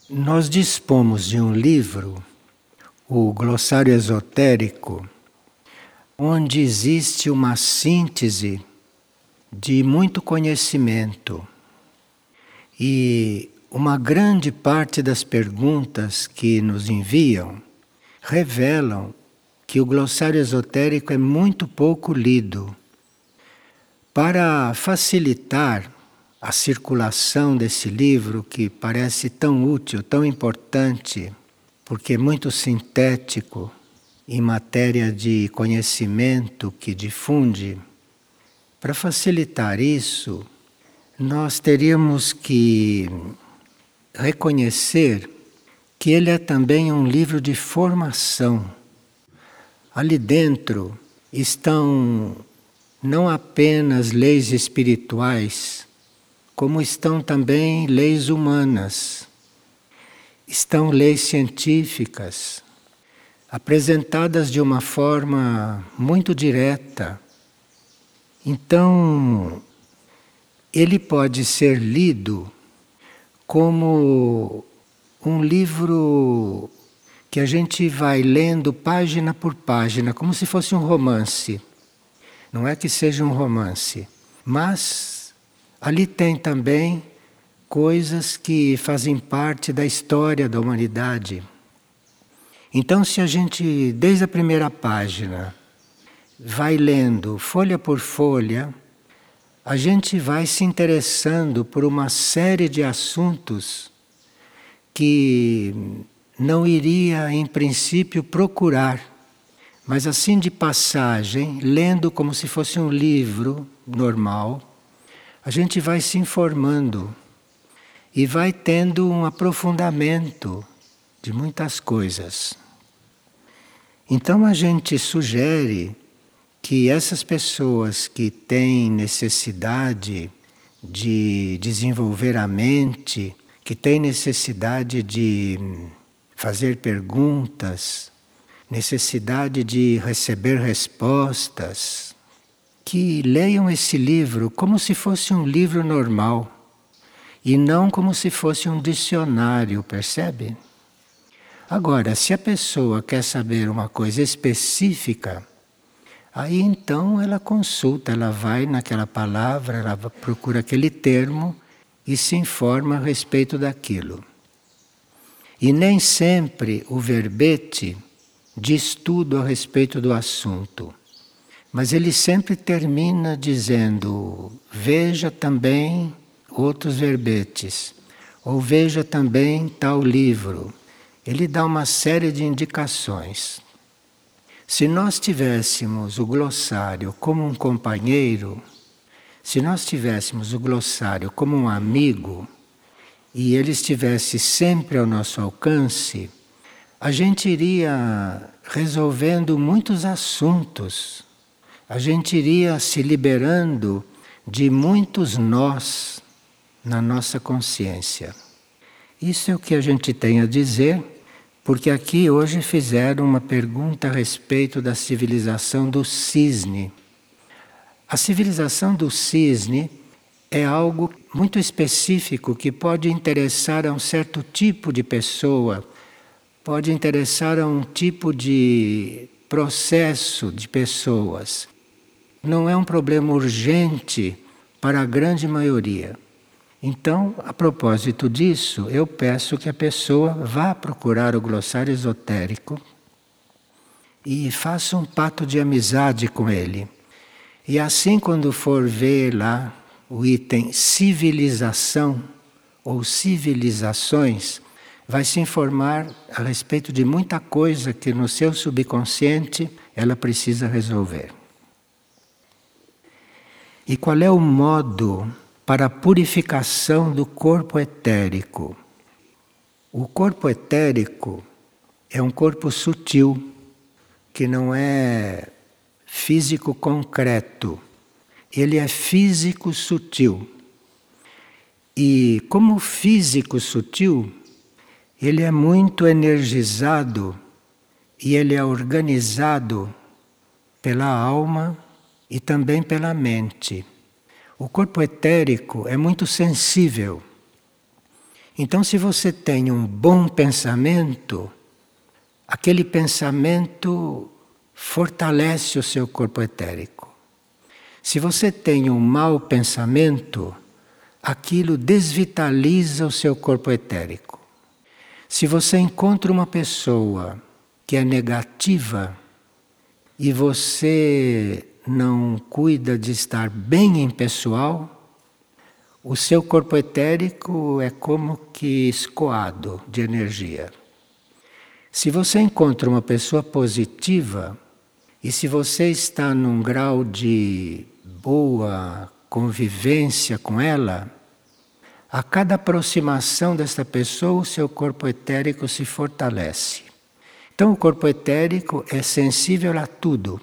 Nós dispomos de um livro, o Glossário Esotérico, onde existe uma síntese de muito conhecimento. E uma grande parte das perguntas que nos enviam revelam que o glossário esotérico é muito pouco lido. Para facilitar a circulação desse livro, que parece tão útil, tão importante, porque é muito sintético em matéria de conhecimento que difunde, para facilitar isso, nós teríamos que reconhecer que ele é também um livro de formação. Ali dentro estão não apenas leis espirituais, como estão também leis humanas, estão leis científicas, apresentadas de uma forma muito direta. Então, ele pode ser lido como um livro que a gente vai lendo página por página, como se fosse um romance. Não é que seja um romance, mas ali tem também coisas que fazem parte da história da humanidade. Então, se a gente, desde a primeira página, vai lendo folha por folha, a gente vai se interessando por uma série de assuntos que não iria, em princípio, procurar, mas assim de passagem, lendo como se fosse um livro normal, a gente vai se informando e vai tendo um aprofundamento de muitas coisas. Então a gente sugere que essas pessoas que têm necessidade de desenvolver a mente, que têm necessidade de fazer perguntas, necessidade de receber respostas, que leiam esse livro como se fosse um livro normal e não como se fosse um dicionário, percebe? Agora, se a pessoa quer saber uma coisa específica, aí então ela consulta, ela vai naquela palavra, ela procura aquele termo e se informa a respeito daquilo. E nem sempre o verbete diz tudo a respeito do assunto, mas ele sempre termina dizendo: veja também outros verbetes, ou veja também tal livro. Ele dá uma série de indicações. Se nós tivéssemos o glossário como um companheiro, se nós tivéssemos o glossário como um amigo, e ele estivesse sempre ao nosso alcance, a gente iria resolvendo muitos assuntos, a gente iria se liberando de muitos nós na nossa consciência. Isso é o que a gente tem a dizer, porque aqui hoje fizeram uma pergunta a respeito da civilização do cisne. A civilização do cisne é algo muito específico que pode interessar a um certo tipo de pessoa, pode interessar a um tipo de processo de pessoas. Não é um problema urgente para a grande maioria. Então, a propósito disso, eu peço que a pessoa vá procurar o glossário esotérico e faça um pacto de amizade com ele. E assim, quando for ver lá o item civilização ou civilizações, vai se informar a respeito de muita coisa que no seu subconsciente ela precisa resolver. E qual é o modo para a purificação do corpo etérico? O corpo etérico é um corpo sutil, que não é físico concreto. Ele é físico sutil. E como físico sutil, ele é muito energizado e ele é organizado pela alma e também pela mente. O corpo etérico é muito sensível. Então, se você tem um bom pensamento, aquele pensamento fortalece o seu corpo etérico. Se você tem um mau pensamento, aquilo desvitaliza o seu corpo etérico. Se você encontra uma pessoa que é negativa e você não cuida de estar bem em pessoal, o seu corpo etérico é como que escoado de energia. Se você encontra uma pessoa positiva e se você está num grau de boa convivência com ela, a cada aproximação dessa pessoa, o seu corpo etérico se fortalece. Então, o corpo etérico é sensível a tudo.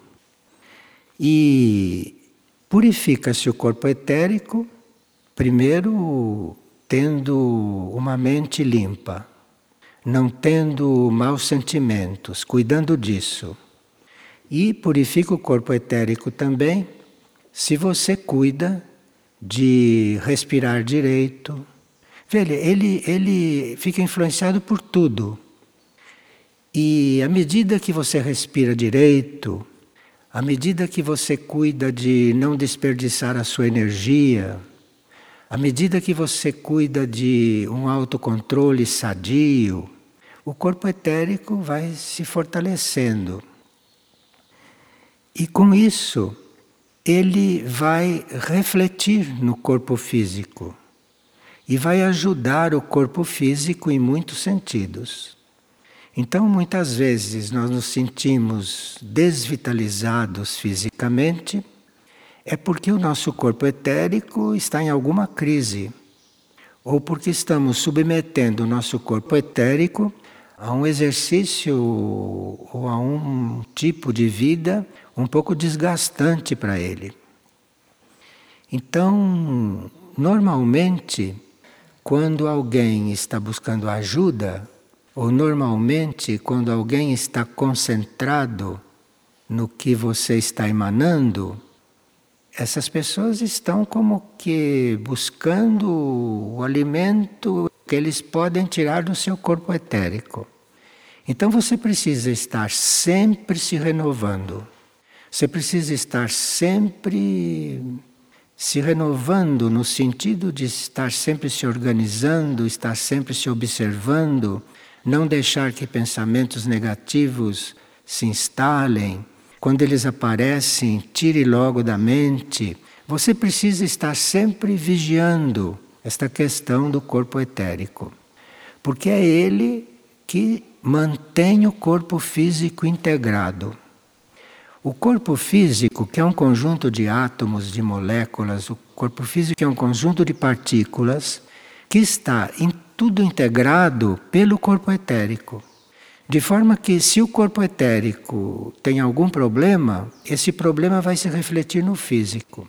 E purifica-se o corpo etérico, primeiro tendo uma mente limpa, não tendo maus sentimentos, cuidando disso. E purifica o corpo etérico também, se você cuida de respirar direito. Veja, ele fica influenciado por tudo. E à medida que você respira direito, à medida que você cuida de não desperdiçar a sua energia, à medida que você cuida de um autocontrole sadio, o corpo etérico vai se fortalecendo. E com isso, ele vai refletir no corpo físico e vai ajudar o corpo físico em muitos sentidos. Então, muitas vezes nós nos sentimos desvitalizados fisicamente, é porque o nosso corpo etérico está em alguma crise, ou porque estamos submetendo o nosso corpo etérico a um exercício ou a um tipo de vida um pouco desgastante para ele. Então, normalmente, quando alguém está buscando ajuda, ou normalmente quando alguém está concentrado no que você está emanando, essas pessoas estão como que buscando o alimento que eles podem tirar do seu corpo etérico. Então você precisa estar sempre se renovando. Você precisa estar sempre se renovando no sentido de estar sempre se organizando, estar sempre se observando, não deixar que pensamentos negativos se instalem. Quando eles aparecem, tire logo da mente. Você precisa estar sempre vigiando esta questão do corpo etérico, porque é ele que mantém o corpo físico integrado. O corpo físico, que é um conjunto de átomos, de moléculas, o corpo físico é um conjunto de partículas que está em tudo integrado pelo corpo etérico. De forma que, se o corpo etérico tem algum problema, esse problema vai se refletir no físico.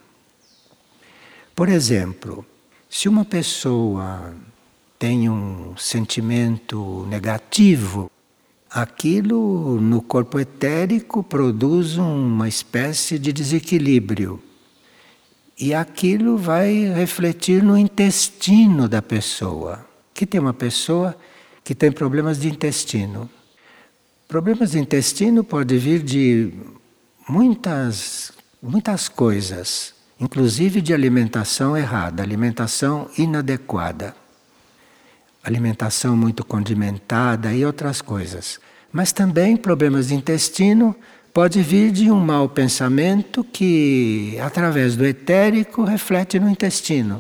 Por exemplo, se uma pessoa tem um sentimento negativo, aquilo no corpo etérico produz uma espécie de desequilíbrio. E aquilo vai refletir no intestino da pessoa. Que tem uma pessoa que tem problemas de intestino. Problemas de intestino podem vir de muitas coisas, inclusive de alimentação errada, alimentação inadequada, alimentação muito condimentada e outras coisas. Mas também problemas de intestino pode vir de um mau pensamento que, através do etérico, reflete no intestino.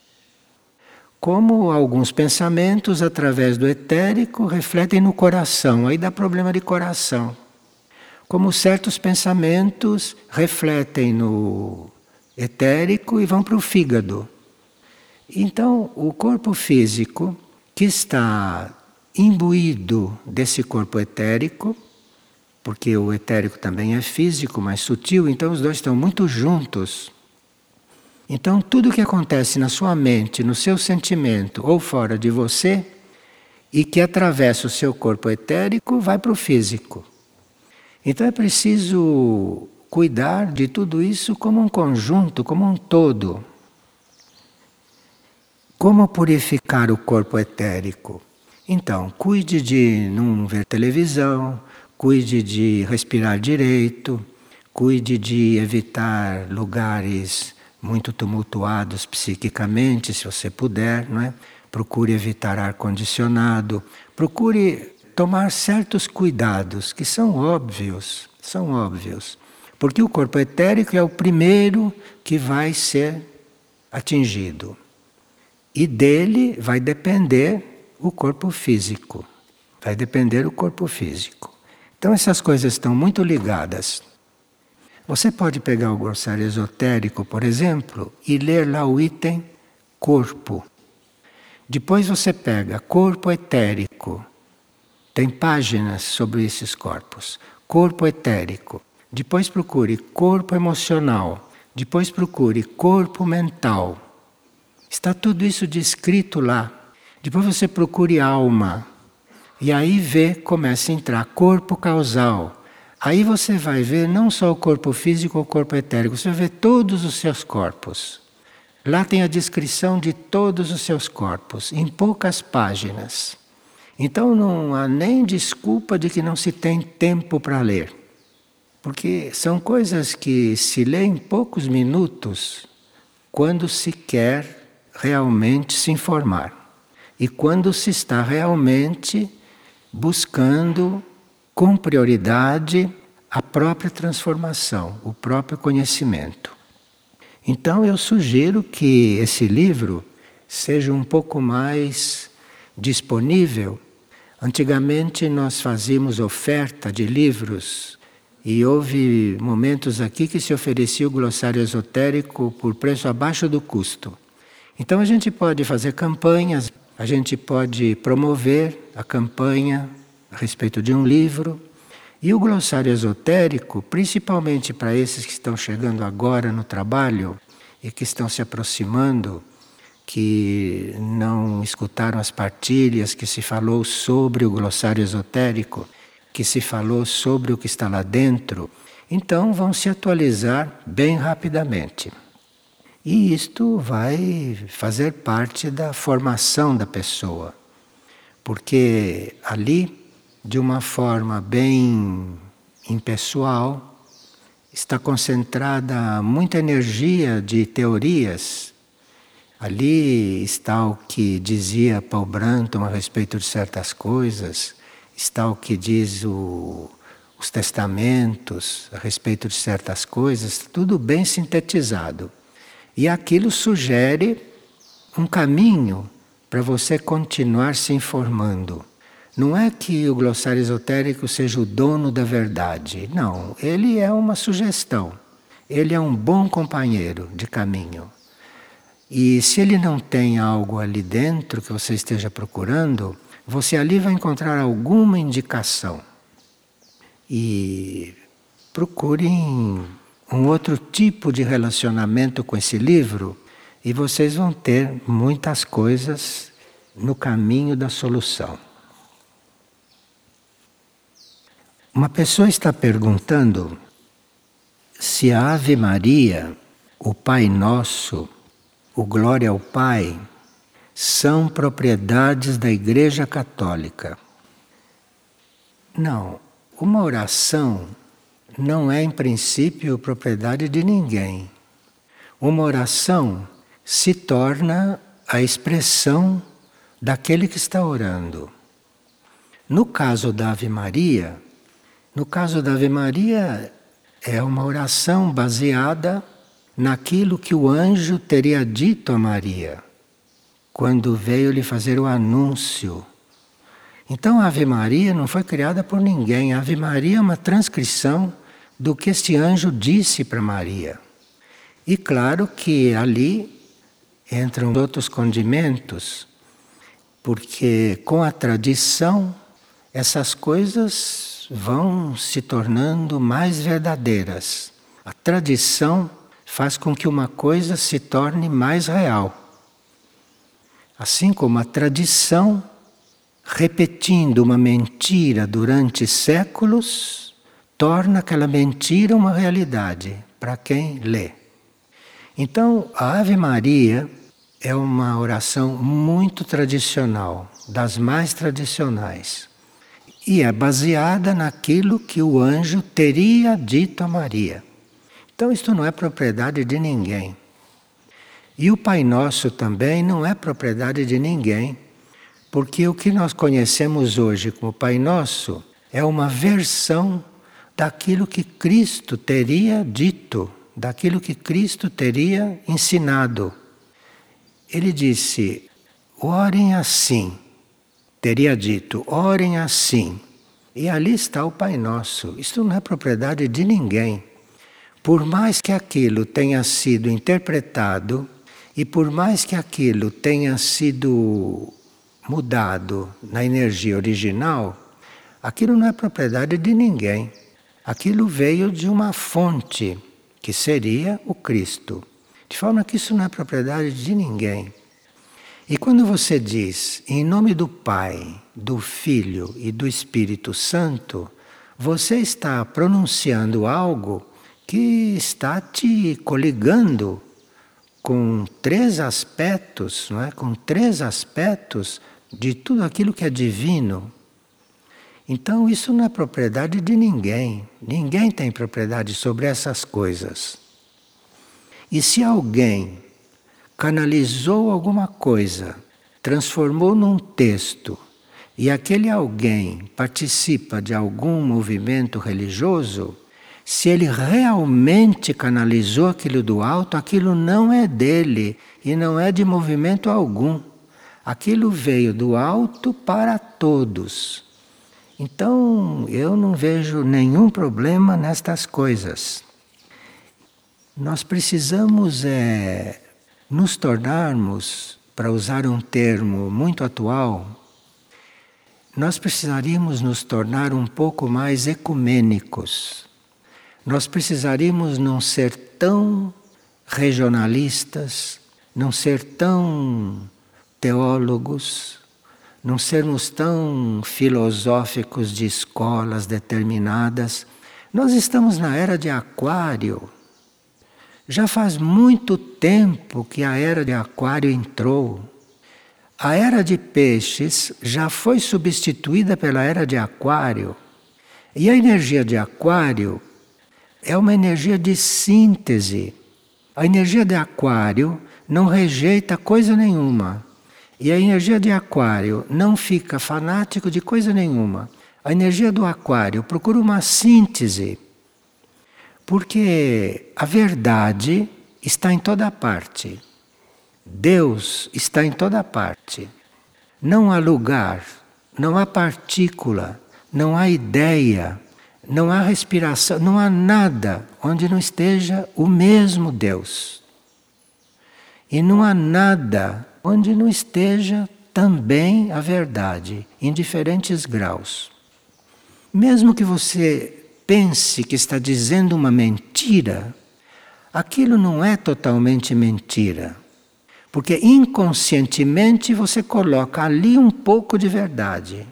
Como alguns pensamentos, através do etérico, refletem no coração, aí dá problema de coração. Como certos pensamentos refletem no etérico e vão para o fígado. Então, o corpo físico, que está imbuído desse corpo etérico, porque o etérico também é físico, mais sutil, então os dois estão muito juntos. Então, tudo que acontece na sua mente, no seu sentimento ou fora de você, e que atravessa o seu corpo etérico, vai para o físico. Então, é preciso cuidar de tudo isso como um conjunto, como um todo. Como purificar o corpo etérico? Então, cuide de não ver televisão, cuide de respirar direito, cuide de evitar lugares muito tumultuados psiquicamente, se você puder, não é? Procure evitar ar-condicionado, procure tomar certos cuidados que são óbvios, porque o corpo etérico é o primeiro que vai ser atingido. E dele vai depender o corpo físico. Vai depender o corpo físico. Então essas coisas estão muito ligadas. Você pode pegar o glossário esotérico, por exemplo, e ler lá o item corpo. Depois você pega corpo etérico. Tem páginas sobre esses corpos. Corpo etérico. Depois procure corpo emocional. Depois procure corpo mental. Está tudo isso descrito lá. Depois você procure alma. E aí começa a entrar corpo causal. Aí você vai ver não só o corpo físico ou o corpo etérico, você vai ver todos os seus corpos. Lá tem a descrição de todos os seus corpos, em poucas páginas. Então não há nem desculpa de que não se tem tempo para ler. Porque são coisas que se lê em poucos minutos quando se quer realmente se informar. E quando se está realmente buscando com prioridade a própria transformação, o próprio conhecimento. Então eu sugiro que esse livro seja um pouco mais disponível. Antigamente nós fazíamos oferta de livros e houve momentos aqui que se oferecia o glossário esotérico por preço abaixo do custo. Então a gente pode fazer campanhas, a gente pode promover a campanha a respeito de um livro. E o glossário esotérico, principalmente para esses que estão chegando agora no trabalho e que estão se aproximando, que não escutaram as partilhas que se falou sobre o glossário esotérico, que se falou sobre o que está lá dentro, então vão se atualizar bem rapidamente. E isto vai fazer parte da formação da pessoa, porque ali, de uma forma bem impessoal, está concentrada muita energia de teorias. Ali está o que dizia Paul Branton a respeito de certas coisas, está o que diz os testamentos a respeito de certas coisas, tudo bem sintetizado. E aquilo sugere um caminho para você continuar se informando. Não é que o glossário esotérico seja o dono da verdade. Não, ele é uma sugestão. Ele é um bom companheiro de caminho. E se ele não tem algo ali dentro que você esteja procurando, você ali vai encontrar alguma indicação. E procurem um outro tipo de relacionamento com esse livro e vocês vão ter muitas coisas no caminho da solução. Uma pessoa está perguntando se a Ave Maria, o Pai Nosso, o Glória ao Pai, são propriedades da Igreja Católica. Não, uma oração não é, em princípio, propriedade de ninguém. Uma oração se torna a expressão daquele que está orando. No caso da Ave Maria, é uma oração baseada naquilo que o anjo teria dito a Maria, quando veio lhe fazer o anúncio. Então a Ave Maria não foi criada por ninguém. A Ave Maria é uma transcrição do que este anjo disse para Maria. E claro que ali entram outros condimentos, porque com a tradição essas coisas vão se tornando mais verdadeiras. A tradição faz com que uma coisa se torne mais real. Assim como a tradição, repetindo uma mentira durante séculos, torna aquela mentira uma realidade para quem lê. Então, a Ave Maria é uma oração muito tradicional, das mais tradicionais. E é baseada naquilo que o anjo teria dito a Maria. Então isto não é propriedade de ninguém. E o Pai Nosso também não é propriedade de ninguém, porque o que nós conhecemos hoje como Pai Nosso é uma versão daquilo que Cristo teria dito, daquilo que Cristo teria ensinado. Ele disse, orem assim, teria dito, orem assim. E ali está o Pai Nosso. Isto não é propriedade de ninguém. Por mais que aquilo tenha sido interpretado e por mais que aquilo tenha sido mudado na energia original, aquilo não é propriedade de ninguém. Aquilo veio de uma fonte, que seria o Cristo. De forma que isso não é propriedade de ninguém. E quando você diz, em nome do Pai, do Filho e do Espírito Santo, você está pronunciando algo que está te coligando com 3 aspectos, não é? Com 3 aspectos de tudo aquilo que é divino. Então isso não é propriedade de ninguém. Ninguém tem propriedade sobre essas coisas. E se alguém canalizou alguma coisa, transformou num texto, e aquele alguém participa de algum movimento religioso, se ele realmente canalizou aquilo do alto, aquilo não é dele e não é de movimento algum. Aquilo veio do alto para todos. Então, eu não vejo nenhum problema nestas coisas. Nós precisamos nos tornarmos, para usar um termo muito atual, nós precisaríamos nos tornar um pouco mais ecumênicos. Nós precisaríamos não ser tão regionalistas, não ser tão teólogos, não sermos tão filosóficos de escolas determinadas. Nós estamos na era de Aquário. Já faz muito tempo que a era de Aquário entrou. A era de Peixes já foi substituída pela era de Aquário. E a energia de Aquário é uma energia de síntese. A energia de Aquário não rejeita coisa nenhuma. E a energia de Aquário não fica fanático de coisa nenhuma. A energia do Aquário procura uma síntese. Porque a verdade está em toda parte. Deus está em toda parte. Não há lugar, não há partícula, não há ideia, não há respiração, não há nada onde não esteja o mesmo Deus. E não há nada onde não esteja também a verdade, em diferentes graus. Mesmo que você pense que está dizendo uma mentira, aquilo não é totalmente mentira. Porque inconscientemente você coloca ali um pouco de verdade.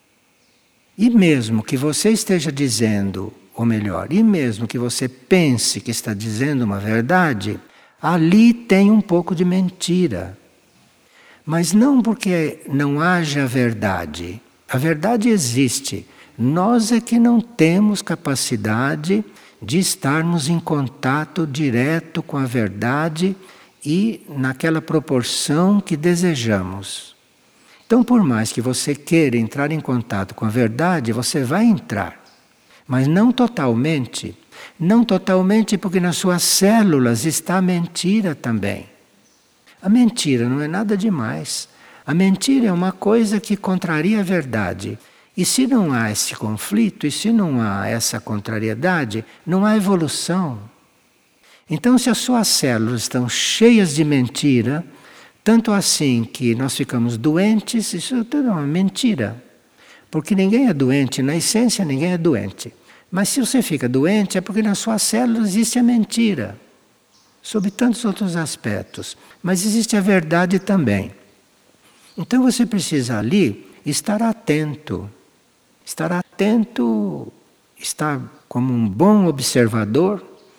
E mesmo que você esteja dizendo, ou melhor, e mesmo que você pense que está dizendo uma verdade, ali tem um pouco de mentira. Mas não porque não haja verdade. A verdade existe. Nós é que não temos capacidade de estarmos em contato direto com a verdade e naquela proporção que desejamos. Então, por mais que você queira entrar em contato com a verdade, você vai entrar. Mas não totalmente. Não totalmente porque nas suas células está a mentira também. A mentira não é nada demais. A mentira é uma coisa que contraria a verdade. E se não há esse conflito, e se não há essa contrariedade, não há evolução. Então, se as suas células estão cheias de mentira, tanto assim que nós ficamos doentes, isso tudo é uma mentira. Porque ninguém é doente, na essência ninguém é doente. Mas se você fica doente é porque nas suas células existe a mentira. Sob tantos outros aspectos. Mas existe a verdade também. Então você precisa ali estar atento. Estar atento, estar como um bom observador,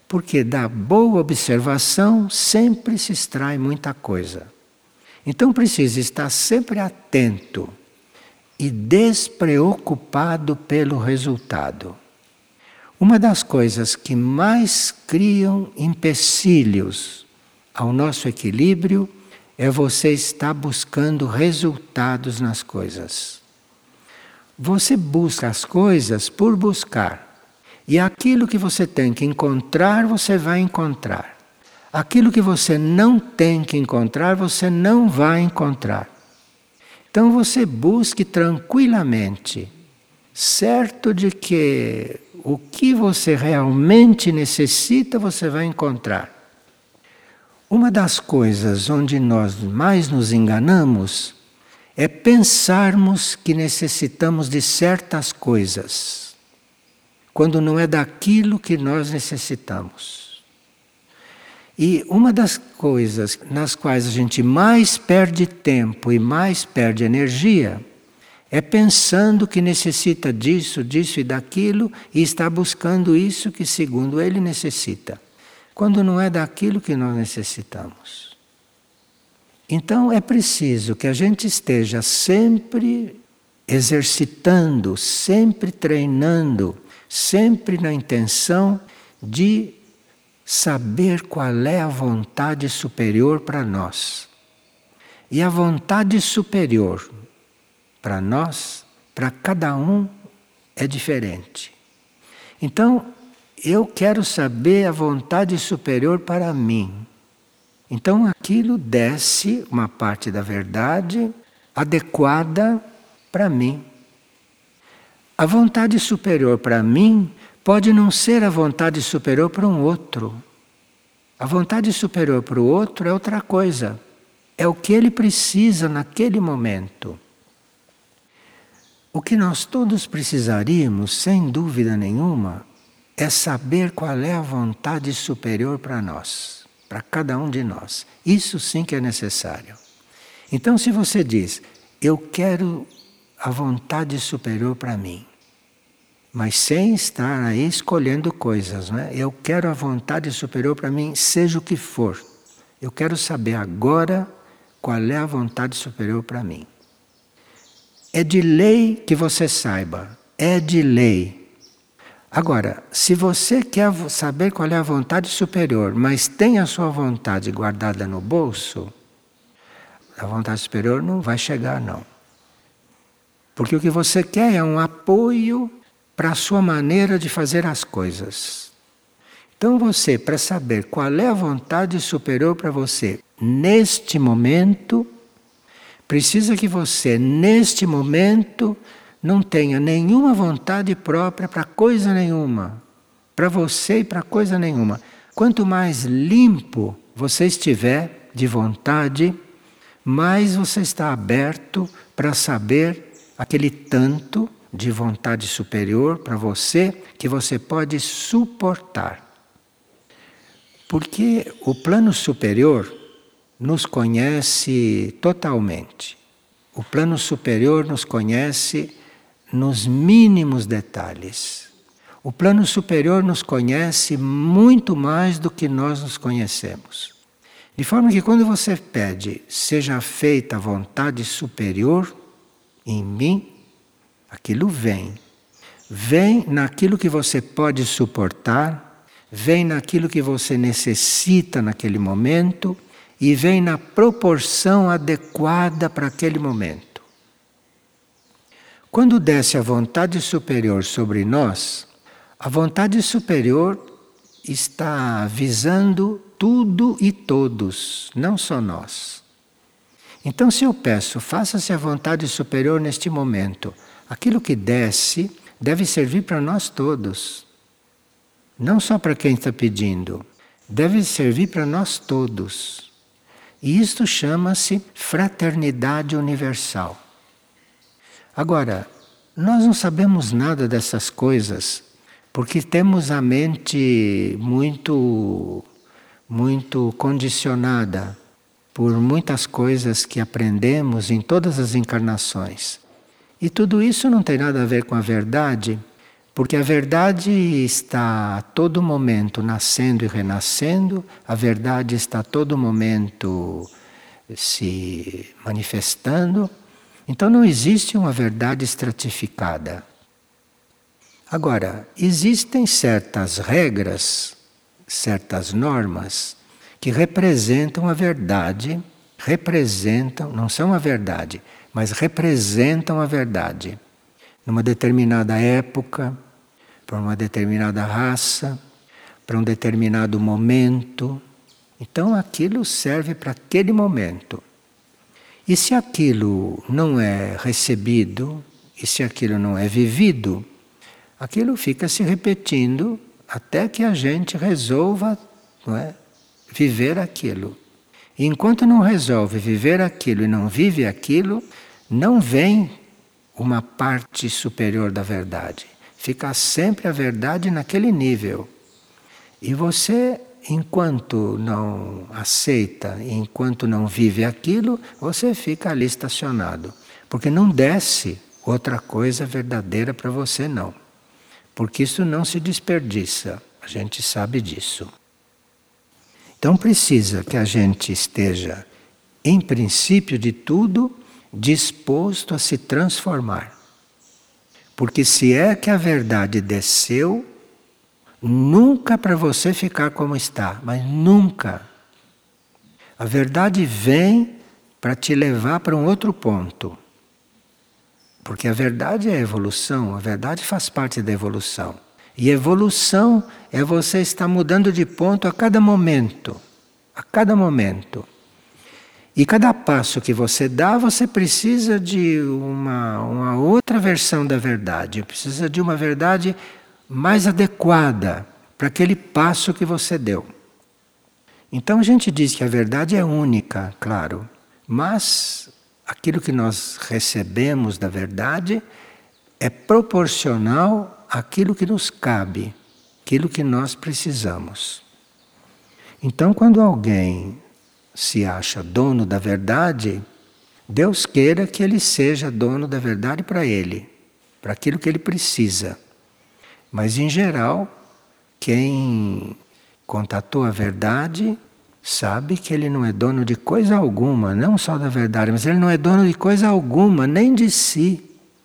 Porque da boa observação sempre se extrai muita coisa. Então precisa estar sempre atento e despreocupado pelo resultado. Uma das coisas que mais criam empecilhos ao nosso equilíbrio é você estar buscando resultados nas coisas. Você busca as coisas por buscar. E aquilo que você tem que encontrar, você vai encontrar. Aquilo que você não tem que encontrar, você não vai encontrar. Então você busque tranquilamente, certo de que o que você realmente necessita, você vai encontrar. Uma das coisas onde nós mais nos enganamos é pensarmos que necessitamos de certas coisas, quando não é daquilo que nós necessitamos. E uma das coisas nas quais a gente mais perde tempo e mais perde energia é pensando que necessita disso, disso e daquilo e está buscando isso que, segundo ele, necessita, quando não é daquilo que nós necessitamos. Então é preciso que a gente esteja sempre exercitando, sempre treinando, sempre na intenção de saber qual é a vontade superior para nós. E a vontade superior para nós, para cada um, é diferente. Então, eu quero saber a vontade superior para mim. Então, aquilo desce uma parte da verdade adequada para mim. A vontade superior para mim pode não ser a vontade superior para um outro. A vontade superior para o outro é outra coisa. É o que ele precisa naquele momento. O que nós todos precisaríamos, sem dúvida nenhuma, é saber qual é a vontade superior para nós, para cada um de nós. Isso sim que é necessário. Então, se você diz, eu quero a vontade superior para mim, mas sem estar aí escolhendo coisas, né? Eu quero a vontade superior para mim, seja o que for. Eu quero saber agora qual é a vontade superior para mim. É de lei que você saiba, é de lei. Agora, se você quer saber qual é a vontade superior, mas tem a sua vontade guardada no bolso, a vontade superior não vai chegar, não. Porque o que você quer é um apoio para a sua maneira de fazer as coisas. Então você, para saber qual é a vontade superior para você neste momento, precisa que você, neste momento, não tenha nenhuma vontade própria para coisa nenhuma, para você e para coisa nenhuma. Quanto mais limpo você estiver de vontade, mais você está aberto para saber aquele tanto de vontade superior para você que você pode suportar. Porque o plano superior nos conhece totalmente. O plano superior nos conhece nos mínimos detalhes. O plano superior nos conhece muito mais do que nós nos conhecemos. De forma que quando você pede, seja feita a vontade superior em mim, aquilo vem. Vem naquilo que você pode suportar, vem naquilo que você necessita naquele momento e vem na proporção adequada para aquele momento. Quando desce a vontade superior sobre nós, a vontade superior está visando tudo e todos, não só nós. Então, se eu peço, faça-se a vontade superior neste momento, aquilo que desce deve servir para nós todos. Não só para quem está pedindo, deve servir para nós todos. E isto chama-se fraternidade universal. Agora, nós não sabemos nada dessas coisas, porque temos a mente muito condicionada por muitas coisas que aprendemos em todas as encarnações. E tudo isso não tem nada a ver com a verdade, Porque a verdade está a todo momento nascendo e renascendo, a verdade está a todo momento se manifestando. Então não existe uma verdade estratificada. Agora, existem certas regras, certas normas, que representam a verdade, não são a verdade, mas representam a verdade. Numa determinada época, para uma determinada raça, para um determinado momento. Então aquilo serve para aquele momento. E se aquilo não é recebido, e se aquilo não é vivido, aquilo fica se repetindo até que a gente resolva, não é, viver aquilo. E enquanto não resolve viver aquilo e não vive aquilo, não vem uma parte superior da verdade. Fica sempre a verdade naquele nível. E você, enquanto não aceita, enquanto não vive aquilo, você fica ali estacionado. Porque não desce outra coisa verdadeira para você, não. Porque isso não se desperdiça. A gente sabe disso. Então precisa que a gente esteja, em princípio de tudo, disposto a se transformar. Porque se é que a verdade desceu, nunca para você ficar como está, mas nunca. A verdade vem para te levar para um outro ponto. Porque a verdade é a evolução, a verdade faz parte da evolução. E evolução é você estar mudando de ponto a cada momento. A cada momento. E cada passo que você dá, você precisa de uma outra versão da verdade. Precisa de uma verdade mais adequada para aquele passo que você deu. Então a gente diz que a verdade é única, claro. Mas aquilo que nós recebemos da verdade é proporcional àquilo que nos cabe, aquilo que nós precisamos. Então quando alguém se acha dono da verdade, Deus queira que ele seja dono da verdade para ele, para aquilo que ele precisa. Mas, em geral, quem contatou a verdade sabe que ele não é dono de coisa alguma, não só da verdade, mas ele não é dono de coisa alguma, nem de si.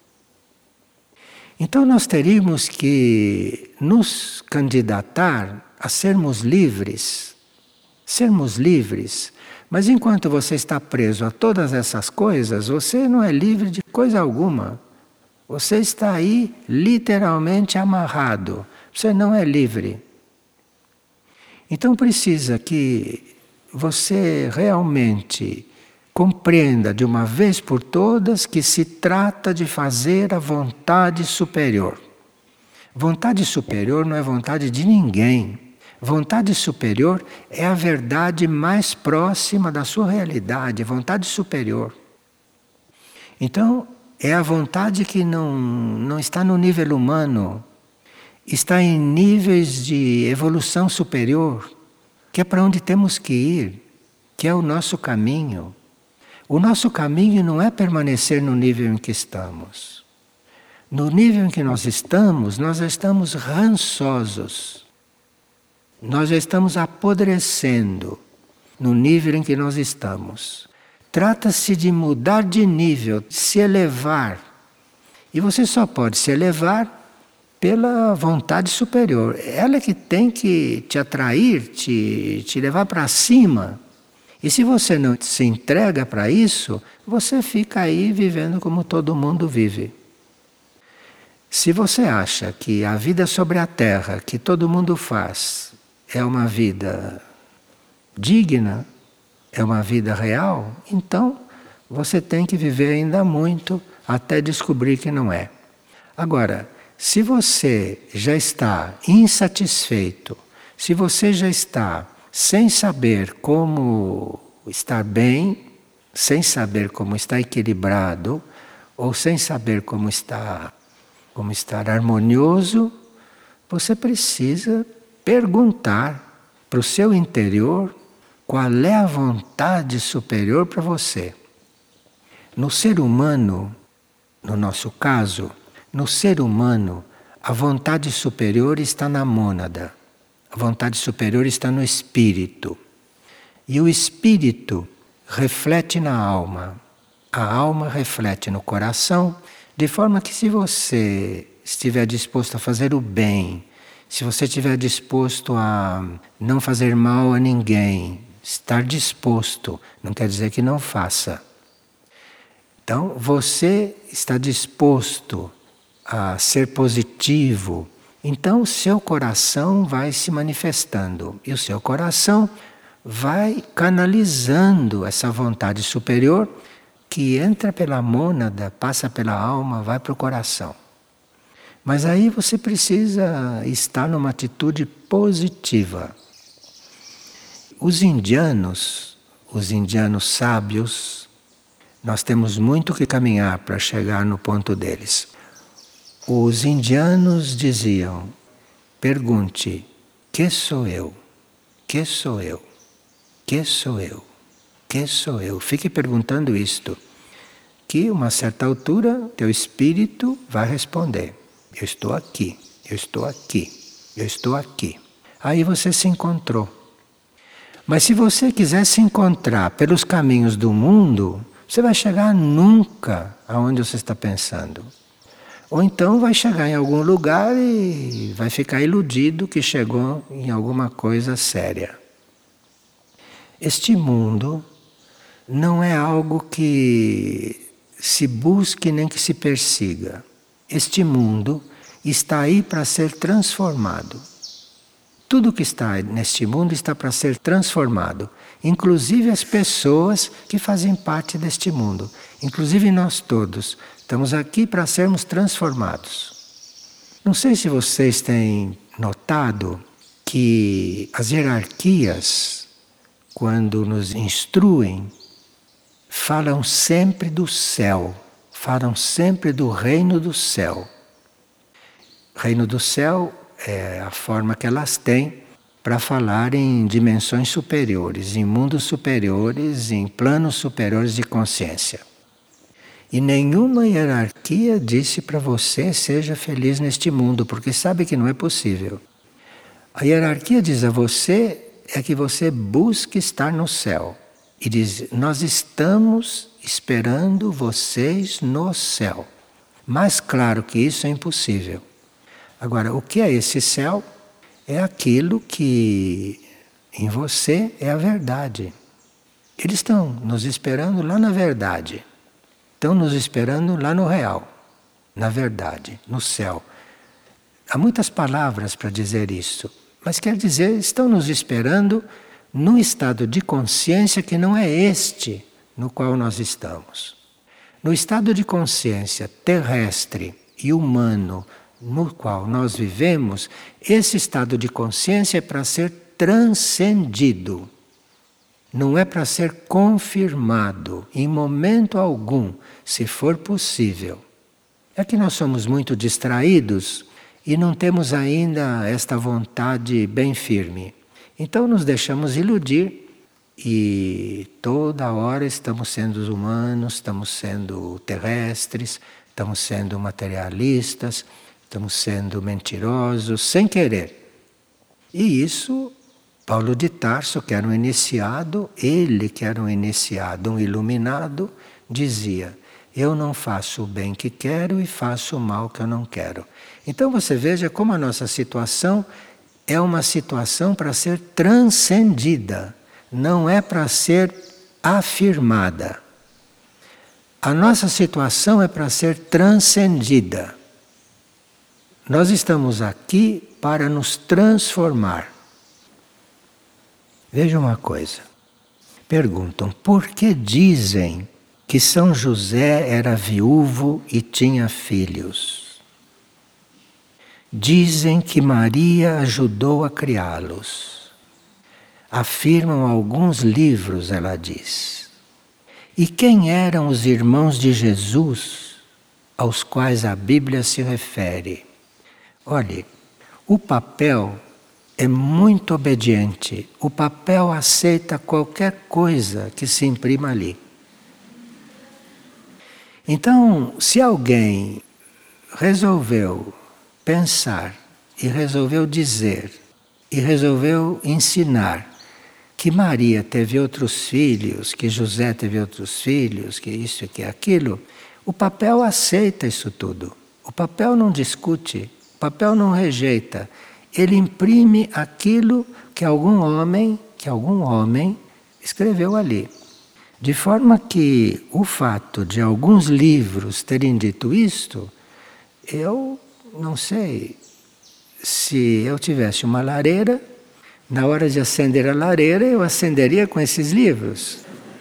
Então nós teríamos que nos candidatar a sermos livres. Sermos livres. Mas enquanto você está preso a todas essas coisas, você não é livre de coisa alguma. Você está aí literalmente amarrado. Você não é livre. Então precisa que você realmente compreenda de uma vez por todas que se trata de fazer a vontade superior. Vontade superior não é vontade de ninguém. Vontade superior é a verdade mais próxima da sua realidade, vontade superior. Então, é a vontade que não está no nível humano, está em níveis de evolução superior, que é para onde temos que ir, que é o nosso caminho. O nosso caminho não é permanecer no nível em que estamos. No nível em que nós estamos rançosos. Nós já estamos apodrecendo no nível em que nós estamos. Trata-se de mudar de nível, de se elevar. E você só pode se elevar pela vontade superior. Ela é que tem que te atrair, te levar para cima. E se você não se entrega para isso, você fica aí vivendo como todo mundo vive. Se você acha que a vida sobre a Terra, que todo mundo faz, é uma vida digna, é uma vida real, então você tem que viver ainda muito até descobrir que não é. Agora, se você já está insatisfeito, se você já está sem saber como estar bem, sem saber como estar equilibrado, ou sem saber como estar harmonioso, você precisa perguntar para o seu interior qual é a vontade superior para você. No ser humano, no nosso caso, no ser humano, A vontade superior está na mônada. A vontade superior está no espírito. E o espírito reflete na alma. A alma reflete no coração, de forma que se você estiver disposto a fazer o bem, se você estiver disposto a não fazer mal a ninguém, estar disposto, não quer dizer que não faça. Então, você está disposto a ser positivo, então o seu coração vai se manifestando e o seu coração vai canalizando essa vontade superior que entra pela mônada, passa pela alma, vai para o coração. Mas aí você precisa estar numa atitude positiva. Os indianos sábios, nós temos muito que caminhar para chegar no ponto deles. Os indianos diziam: pergunte, que sou eu? Que sou eu? Que sou eu? Que sou eu? Fique perguntando isto, que a uma certa altura teu espírito vai responder: eu estou aqui, eu estou aqui, eu estou aqui. Aí você se encontrou. Mas se você quiser se encontrar pelos caminhos do mundo, você vai chegar nunca aonde você está pensando. Ou então vai chegar em algum lugar e vai ficar iludido que chegou em alguma coisa séria. Este mundo não é algo que se busque nem que se persiga. Este mundo está aí para ser transformado. Tudo que está neste mundo está para ser transformado, inclusive as pessoas que fazem parte deste mundo, inclusive nós todos. Estamos aqui para sermos transformados. Não sei se vocês têm notado que as hierarquias, quando nos instruem, falam sempre do céu, falam sempre do reino do céu. Reino do céu é a forma que elas têm para falar em dimensões superiores, em mundos superiores, em planos superiores de consciência. E nenhuma hierarquia disse para você seja feliz neste mundo, porque sabe que não é possível. A hierarquia diz a você é que você busque estar no céu. E diz, nós estamos esperando vocês no céu. Mas claro que isso é impossível. Agora, o que é esse céu? É aquilo que em você é a verdade. Eles estão nos esperando lá na verdade. Estão nos esperando lá no real, na verdade, no céu. Há muitas palavras para dizer isso, mas quer dizer, estão nos esperando num estado de consciência que não é este no qual nós estamos. No estado de consciência terrestre e humano no qual nós vivemos, esse estado de consciência é para ser transcendido. Não é para ser confirmado em momento algum, se for possível. É que nós somos muito distraídos e não temos ainda esta vontade bem firme. Então nos deixamos iludir e toda hora estamos sendo humanos, estamos sendo terrestres, estamos sendo materialistas, estamos sendo mentirosos, sem querer. E isso, Paulo de Tarso, que era um iniciado, ele que era um iniciado, um iluminado, dizia: eu não faço o bem que quero e faço o mal que eu não quero. Então você veja como a nossa situação é uma situação para ser transcendida, não é para ser afirmada. A nossa situação é para ser transcendida. Nós estamos aqui para nos transformar. Veja uma coisa. Perguntam, por que dizem que São José era viúvo e tinha filhos? Dizem que Maria ajudou a criá-los. Afirmam alguns livros, ela diz. E quem eram os irmãos de Jesus aos quais a Bíblia se refere? Olhe, o papel é muito obediente. O papel aceita qualquer coisa que se imprima ali. Então, se alguém resolveu pensar e resolveu dizer e resolveu ensinar que Maria teve outros filhos, que José teve outros filhos, que isso e que aquilo, o papel aceita isso tudo. O papel não discute, o papel não rejeita. Ele imprime aquilo que algum homem escreveu ali. De forma que o fato de alguns livros terem dito isto, eu não sei se eu tivesse uma lareira, na hora de acender a lareira, eu acenderia com esses livros.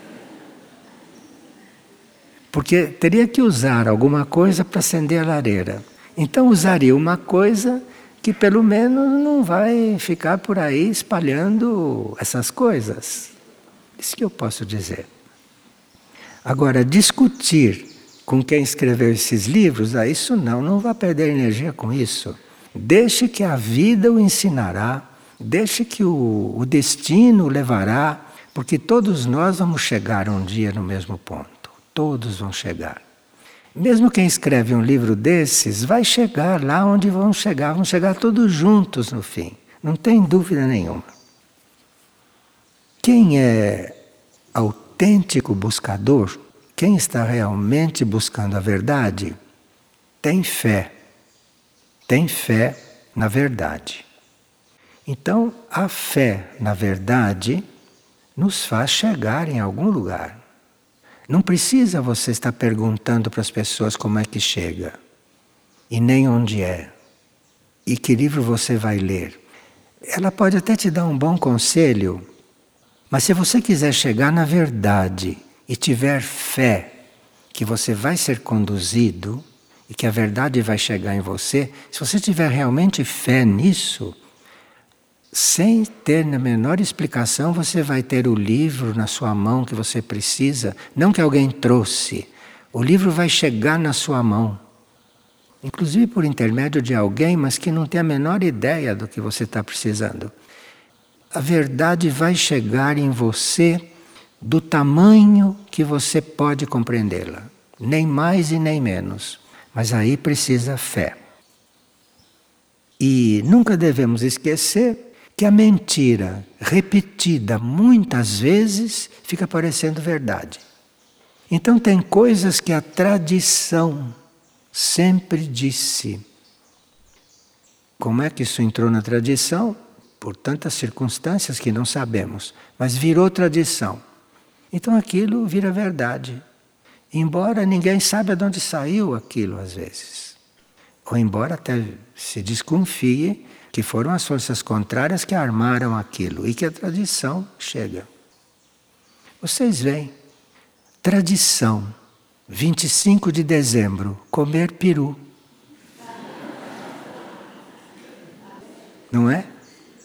Porque teria que usar alguma coisa para acender a lareira. Então usaria uma coisa que pelo menos não vai ficar por aí espalhando essas coisas. Isso que eu posso dizer. Agora, discutir com quem escreveu esses livros, isso não vai perder energia com isso. Deixe que a vida o ensinará, deixe que o destino o levará, porque todos nós vamos chegar um dia no mesmo ponto. Todos vão chegar. Mesmo quem escreve um livro desses vai chegar lá onde vão chegar todos juntos no fim. Não tem dúvida nenhuma. Quem é autêntico buscador, quem está realmente buscando a verdade, tem fé. Tem fé na verdade. Então, a fé na verdade nos faz chegar em algum lugar. Não precisa você estar perguntando para as pessoas como é que chega, e nem onde é, e que livro você vai ler. Ela pode até te dar um bom conselho, mas se você quiser chegar na verdade e tiver fé que você vai ser conduzido e que a verdade vai chegar em você, se você tiver realmente fé nisso, sem ter na menor explicação, você vai ter o livro na sua mão que você precisa, não que alguém trouxe. O livro vai chegar na sua mão, inclusive por intermédio de alguém, mas que não tem a menor ideia do que você está precisando. A verdade vai chegar em você do tamanho que você pode compreendê-la, nem mais e nem menos. Mas aí precisa fé. E nunca devemos esquecer que a mentira repetida muitas vezes fica parecendo verdade. Então tem coisas que a tradição sempre disse. Como é que isso entrou na tradição? Por tantas circunstâncias que não sabemos, mas virou tradição. Então aquilo vira verdade. Embora ninguém saiba de onde saiu aquilo às vezes. Ou embora até se desconfie que foram as forças contrárias que armaram aquilo e que a tradição chega. Vocês veem, tradição, 25 de dezembro, comer peru. Não é?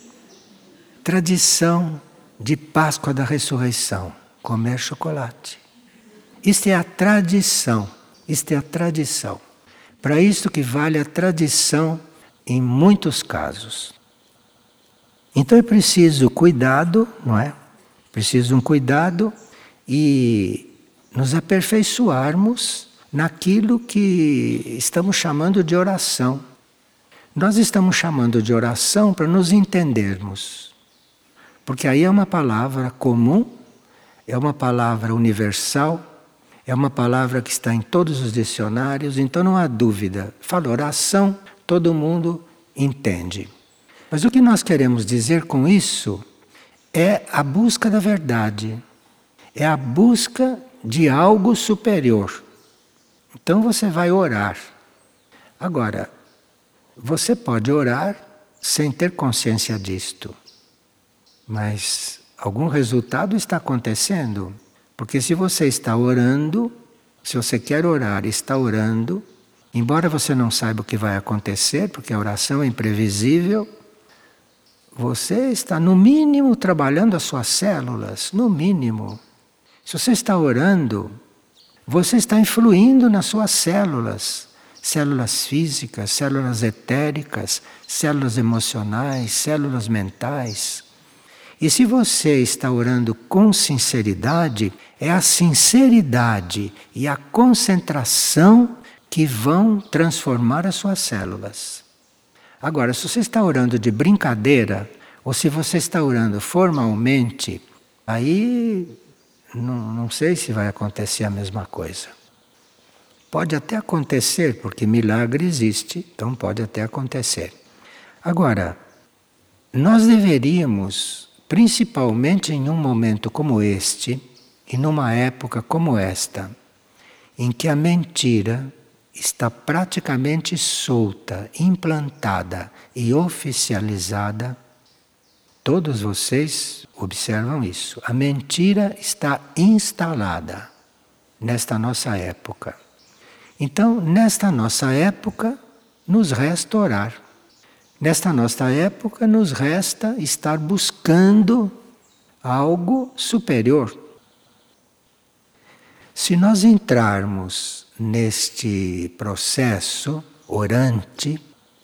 Tradição de Páscoa da Ressurreição, comer chocolate. Isto é a tradição, isto é a tradição. Para isto que vale a tradição em muitos casos. Então é preciso cuidado, não é? Preciso um cuidado e nos aperfeiçoarmos naquilo que estamos chamando de oração. Nós estamos chamando de oração para nos entendermos. Porque aí é uma palavra comum, é uma palavra universal, é uma palavra que está em todos os dicionários, então não há dúvida. Fala oração, todo mundo entende. Mas o que nós queremos dizer com isso é a busca da verdade. É a busca de algo superior. Então você vai orar. Agora, você pode orar sem ter consciência disto. Mas algum resultado está acontecendo. Porque se você está orando, se você quer orar e está orando, embora você não saiba o que vai acontecer, porque a oração é imprevisível, você está no mínimo trabalhando as suas células, no mínimo. Se você está orando, você está influindo nas suas células. Células físicas, células etéricas, células emocionais, células mentais. E se você está orando com sinceridade, é a sinceridade e a concentração que vão transformar as suas células. Agora, se você está orando de brincadeira, ou se você está orando formalmente, aí não sei se vai acontecer a mesma coisa. Pode até acontecer, porque milagre existe, então pode até acontecer. Agora, nós deveríamos, principalmente em um momento como este, e numa época como esta, em que a mentira está praticamente solta, implantada e oficializada, todos vocês observam isso. A mentira está instalada nesta nossa época. Então, nesta nossa época, nos resta orar. Nesta nossa época, nos resta estar buscando algo superior. Se nós entrarmos neste processo orante,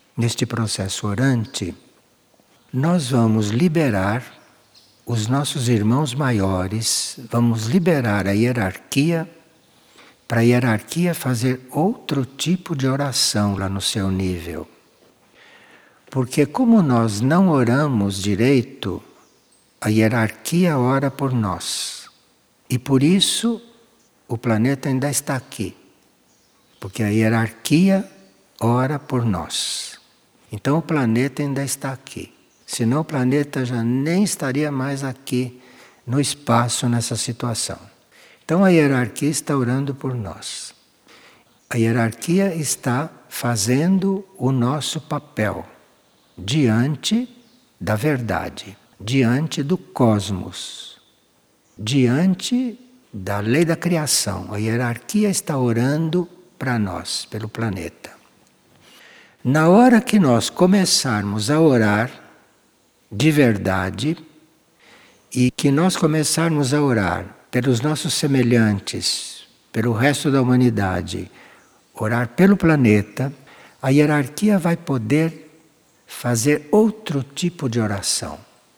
nós vamos liberar os nossos irmãos maiores, vamos liberar a hierarquia, para a hierarquia fazer outro tipo de oração lá no seu nível. Porque como nós não oramos direito, a hierarquia ora por nós. E por isso o planeta ainda está aqui. Porque a hierarquia ora por nós. Então o planeta ainda está aqui. Senão o planeta já nem estaria mais aqui no espaço nessa situação. Então a hierarquia está orando por nós. A hierarquia está fazendo o nosso papel diante da verdade, diante do cosmos, diante da lei da criação. A hierarquia está orando para nós, pelo planeta. Na hora que nós começarmos a orar de verdade e que nós começarmos a orar pelos nossos semelhantes, pelo resto da humanidade, orar pelo planeta, a hierarquia vai poder fazer outro tipo de oração.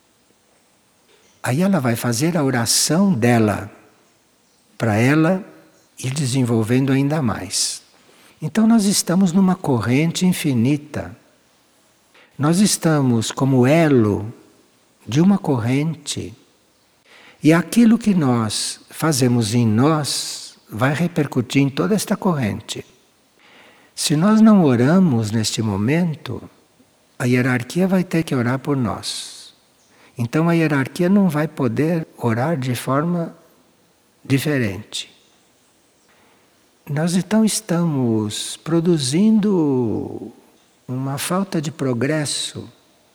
Aí ela vai fazer a oração dela, para ela ir desenvolvendo ainda mais. Então nós estamos numa corrente infinita. Nós estamos como elo de uma corrente. E aquilo que nós fazemos em nós vai repercutir em toda esta corrente. Se nós não oramos neste momento, a hierarquia vai ter que orar por nós. Então a hierarquia não vai poder orar de forma diferente. Nós então estamos produzindo uma falta de progresso.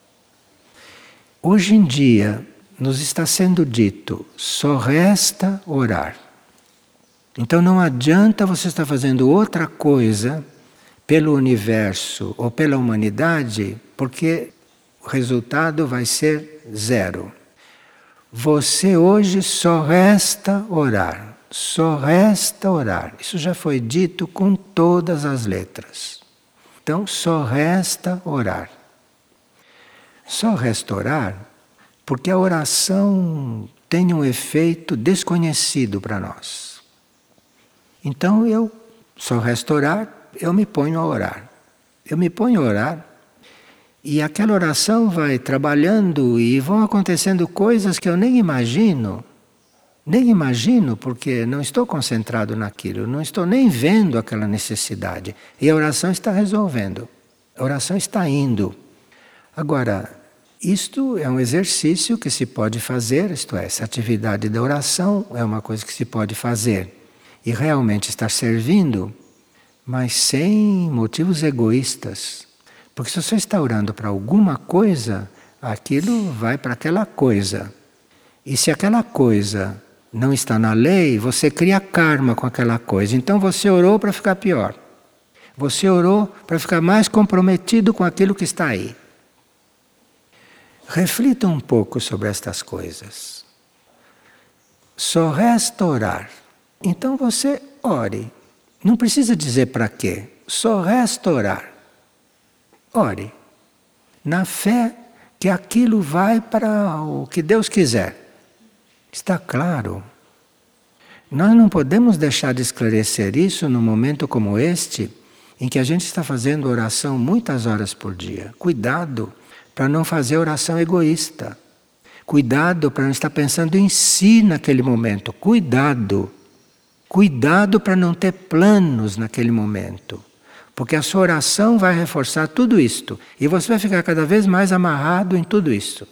Hoje em dia, nos está sendo dito, só resta orar. Então não adianta você estar fazendo outra coisa pelo universo ou pela humanidade, porque o resultado vai ser zero. Você hoje só resta orar. Só resta orar. Isso já foi dito com todas as letras. Então só resta orar. Só resta orar porque a oração tem um efeito desconhecido para nós. Então eu só resta orar, eu me ponho a orar. Eu me ponho a orar e aquela oração vai trabalhando e vão acontecendo coisas que eu nem imagino. Nem imagino porque não estou concentrado naquilo, não estou nem vendo aquela necessidade. E a oração está resolvendo, a oração está indo. Agora, isto é um exercício que se pode fazer, isto é, essa atividade da oração é uma coisa que se pode fazer e realmente estar servindo, mas sem motivos egoístas. Porque se você está orando para alguma coisa, aquilo vai para aquela coisa. E se aquela coisa não está na lei, você cria karma com aquela coisa. Então você orou para ficar pior. Você orou para ficar mais comprometido com aquilo que está aí. Reflita um pouco sobre estas coisas. Só resta orar. Então você ore. Não precisa dizer para quê. Só resta orar. Ore. Na fé que aquilo vai para o que Deus quiser. Está claro. Nós não podemos deixar de esclarecer isso num momento como este, em que a gente está fazendo oração muitas horas por dia. Cuidado para não fazer oração egoísta. Cuidado para não estar pensando em si naquele momento. Cuidado. Cuidado para não ter planos naquele momento. Porque a sua oração vai reforçar tudo isto. E você vai ficar cada vez mais amarrado em tudo isso.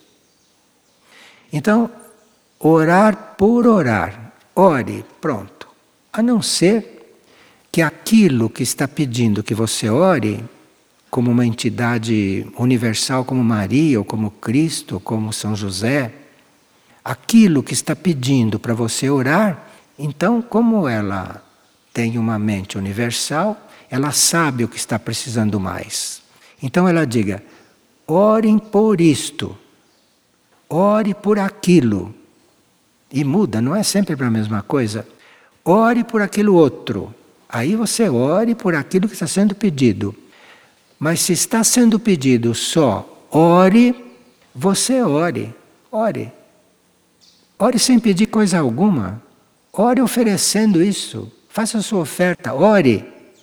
Então, orar por orar. Ore, pronto. A não ser que aquilo que está pedindo que você ore, como uma entidade universal como Maria, ou como Cristo, ou como São José, aquilo que está pedindo para você orar, então, como ela tem uma mente universal, ela sabe o que está precisando mais. Então ela diga, orem por isto, ore por aquilo. E muda, não é sempre para a mesma coisa. Ore por aquilo outro. Aí você ore por aquilo que está sendo pedido. Mas se está sendo pedido só ore, você ore. Ore. Ore sem pedir coisa alguma. Ore oferecendo isso. Faça a sua oferta. Ore.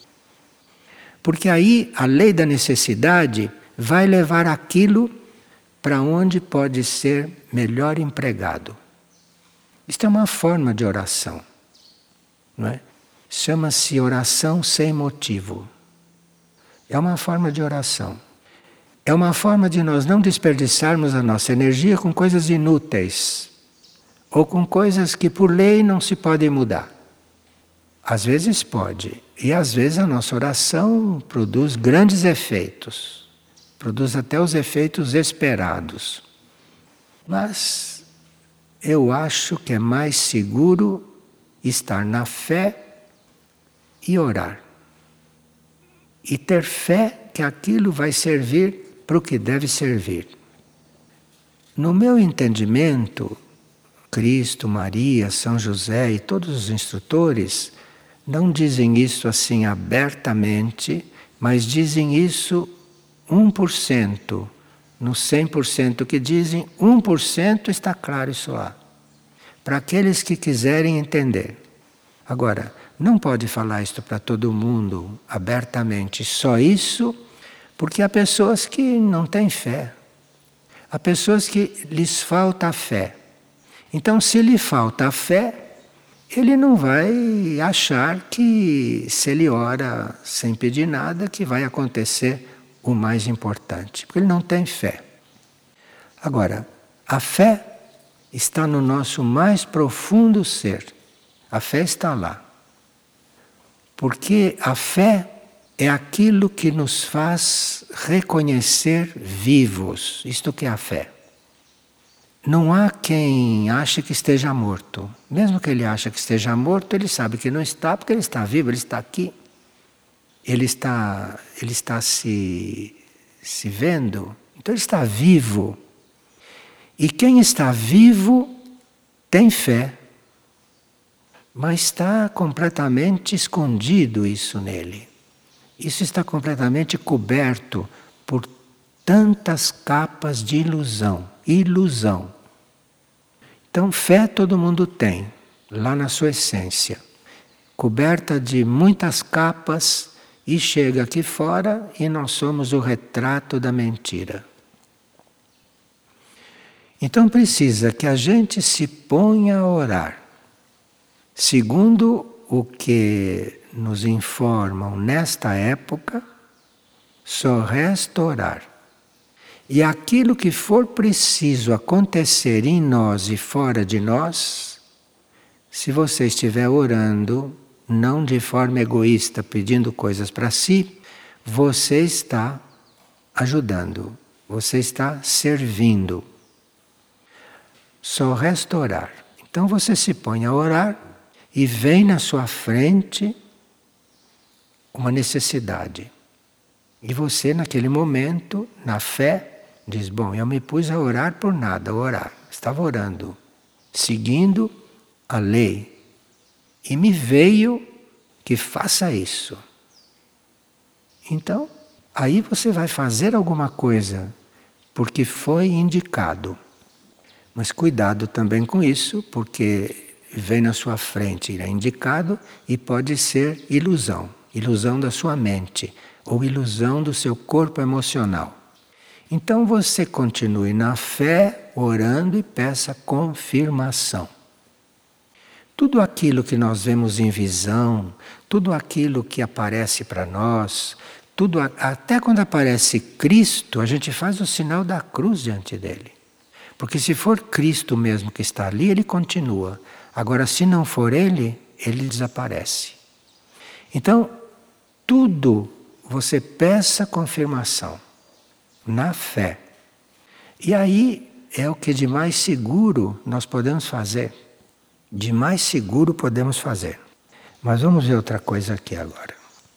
Porque aí a lei da necessidade vai levar aquilo para onde pode ser melhor empregado. Isto é uma forma de oração. Não é? Chama-se oração sem motivo. É uma forma de oração. É uma forma de nós não desperdiçarmos a nossa energia com coisas inúteis ou com coisas que por lei não se podem mudar. Às vezes pode, e às vezes a nossa oração produz grandes efeitos, produz até os efeitos esperados. Mas eu acho que é mais seguro estar na fé e orar. E ter fé que aquilo vai servir para o que deve servir. No meu entendimento, Cristo, Maria, São José e todos os instrutores não dizem isso assim abertamente, mas dizem isso 1%. No 100% que dizem, 1% está claro isso lá. Para aqueles que quiserem entender. Agora, não pode falar isto para todo mundo abertamente, só isso, porque há pessoas que não têm fé. Há pessoas que lhes falta a fé. Então, se lhe falta a fé, ele não vai achar que, se ele ora sem pedir nada, que vai acontecer o mais importante, porque ele não tem fé. Agora, a fé está no nosso mais profundo ser. A fé está lá. Porque a fé é aquilo que nos faz reconhecer vivos. Isto que é a fé. Não há quem ache que esteja morto. Mesmo que ele ache que esteja morto, ele sabe que não está, porque ele está vivo, ele está aqui. Ele está se vendo. Então ele está vivo. E quem está vivo tem fé. Mas está completamente escondido isso nele. Isso está completamente coberto por tantas capas de ilusão. Ilusão. Então, fé todo mundo tem, lá na sua essência. Coberta de muitas capas e chega aqui fora e nós somos o retrato da mentira. Então precisa que a gente se ponha a orar. Segundo o que nos informam nesta época, só resta orar. E aquilo que for preciso acontecer em nós e fora de nós, se você estiver orando, não de forma egoísta, pedindo coisas para si, você está ajudando, você está servindo. Só resta orar. Então você se põe a orar e vem na sua frente uma necessidade. E você, naquele momento, na fé, diz, bom, eu me pus a orar por nada, orar. Estava orando, seguindo a lei. E me veio que faça isso. Então, aí você vai fazer alguma coisa, porque foi indicado. Mas cuidado também com isso, porque vem na sua frente, é indicado e pode ser ilusão. ilusão da sua mente ou ilusão do seu corpo emocional. Então você continue na fé, orando e peça confirmação. Tudo aquilo que nós vemos em visão, tudo aquilo que aparece para nós, até quando aparece Cristo, a gente faz o sinal da cruz diante dele. Porque se for Cristo mesmo que está ali, ele continua. Agora, se não for ele, ele desaparece. Então, tudo você peça confirmação, na fé. E aí é o que de mais seguro nós podemos fazer. De mais seguro podemos fazer. Mas vamos ver outra coisa aqui agora.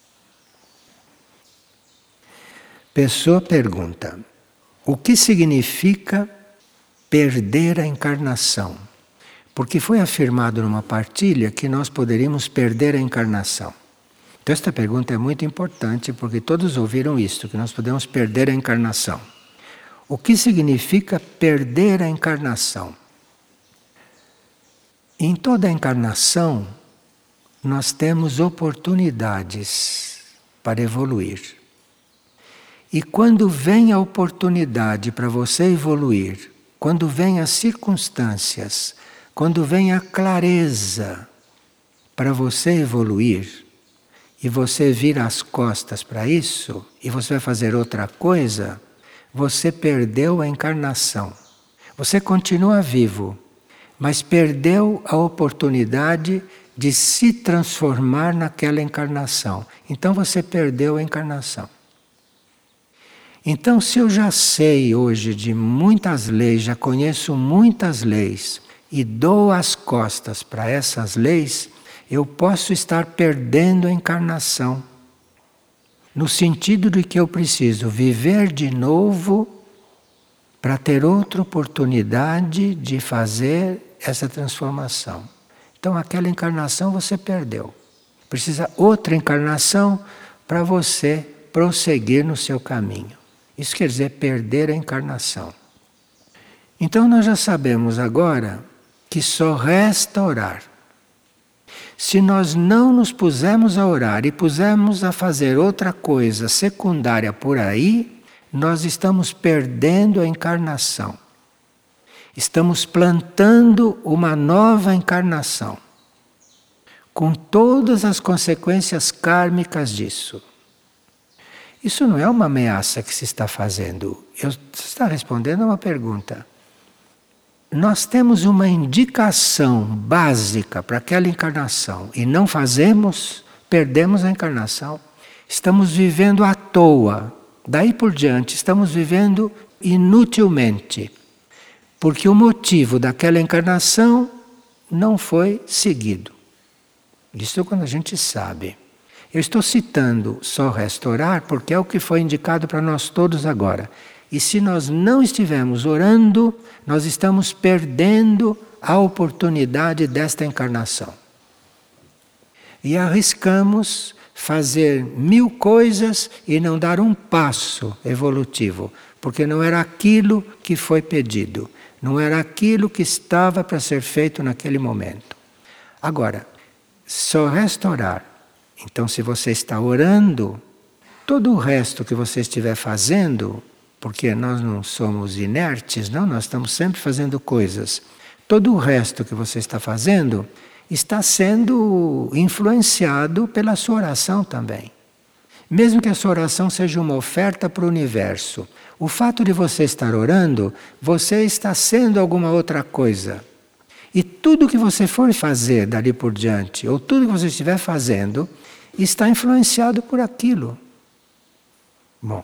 Pessoa pergunta: o que significa perder a encarnação? Porque foi afirmado numa partilha que nós poderíamos perder a encarnação. Então esta pergunta é muito importante porque todos ouviram isto, que nós podemos perder a encarnação. O que significa perder a encarnação? Em toda a encarnação, nós temos oportunidades para evoluir. E quando vem a oportunidade para você evoluir, quando vem as circunstâncias, quando vem a clareza para você evoluir, e você vira as costas para isso, e você vai fazer outra coisa, você perdeu a encarnação. Você continua vivo, mas perdeu a oportunidade de se transformar naquela encarnação. Então você perdeu a encarnação. Então, se eu já sei hoje de muitas leis, já conheço muitas leis, e dou as costas para essas leis, eu posso estar perdendo a encarnação. No sentido de que eu preciso viver de novo para ter outra oportunidade de fazer essa transformação. Então aquela encarnação você perdeu. Precisa outra encarnação para você prosseguir no seu caminho. Isso quer dizer perder a encarnação. Então nós já sabemos agora que só resta orar. Se nós não nos pusermos a orar e pusermos a fazer outra coisa secundária por aí, nós estamos perdendo a encarnação. Estamos plantando uma nova encarnação, com todas as consequências kármicas disso. Isso não é uma ameaça que se está fazendo. Você está respondendo a uma pergunta. Nós temos uma indicação básica para aquela encarnação e não fazemos, perdemos a encarnação. Estamos vivendo à toa. Daí por diante, estamos vivendo inutilmente. Porque o motivo daquela encarnação não foi seguido. Isso é quando a gente sabe. Eu estou citando só restaurar porque é o que foi indicado para nós todos agora. E se nós não estivermos orando, nós estamos perdendo a oportunidade desta encarnação. E arriscamos fazer 1000 coisas e não dar um passo evolutivo, porque não era aquilo que foi pedido, não era aquilo que estava para ser feito naquele momento. Agora, só resta orar. Então, se você está orando, todo o resto que você estiver fazendo, porque nós não somos inertes, não, nós estamos sempre fazendo coisas. Todo o resto que você está fazendo está sendo influenciado pela sua oração também. Mesmo que a sua oração seja uma oferta para o universo, o fato de você estar orando, você está sendo alguma outra coisa. E tudo que você for fazer dali por diante, ou tudo que você estiver fazendo, está influenciado por aquilo. Bom.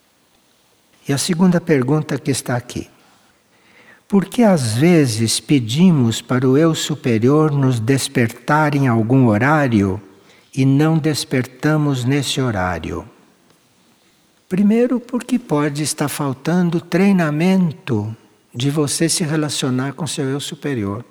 E a segunda pergunta que está aqui. Por que às vezes pedimos para o eu superior nos despertar em algum horário e não despertamos nesse horário? Primeiro, porque pode estar faltando treinamento de você se relacionar com seu eu superior.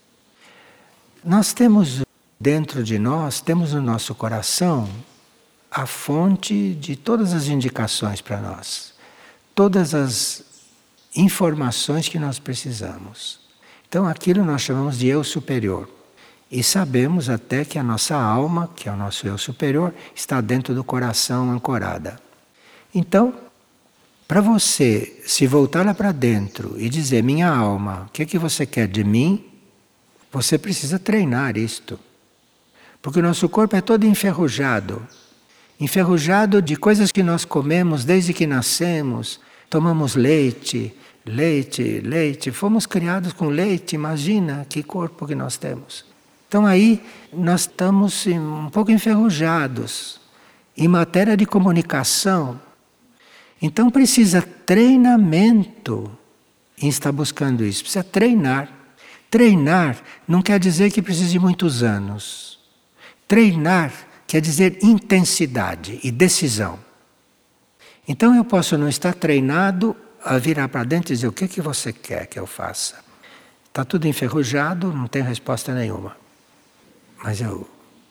Nós temos dentro de nós, temos no nosso coração a fonte de todas as indicações para nós. Todas as informações que nós precisamos. Então aquilo nós chamamos de eu superior. E sabemos até que a nossa alma, que é o nosso eu superior, está dentro do coração ancorada. Então, para você se voltar lá para dentro e dizer, minha alma, o que é que você quer de mim? Você precisa treinar isto. Porque o nosso corpo é todo enferrujado. Enferrujado de coisas que nós comemos desde que nascemos. Tomamos leite, leite, leite. Fomos criados com leite, imagina que corpo que nós temos. Então aí nós estamos um pouco enferrujados em matéria de comunicação. Então precisa treinamento em estar buscando isso. Precisa treinar. Treinar não quer dizer que precise de muitos anos. Treinar quer dizer intensidade e decisão. Então eu posso não estar treinado a virar para dentro e dizer o que você quer que eu faça. Está tudo enferrujado, não tem resposta nenhuma. Mas eu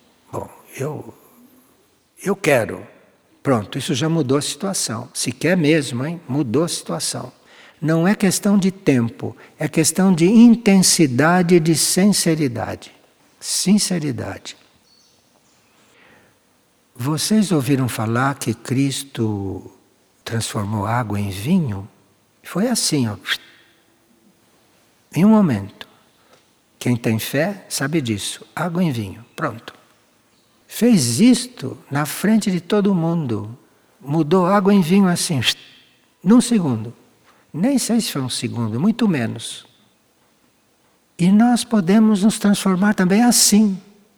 quero. Pronto, isso já mudou a situação. Se quer mesmo, hein? Mudou a situação. Não é questão de tempo, é questão de intensidade e de sinceridade. Sinceridade. Vocês ouviram falar que Cristo transformou água em vinho? Foi assim, ó. Em um momento. Quem tem fé sabe disso. Água em vinho. Pronto. Fez isto na frente de todo mundo. Mudou água em vinho assim, num segundo. Nem sei se foi um segundo, muito menos. E nós podemos nos transformar também assim.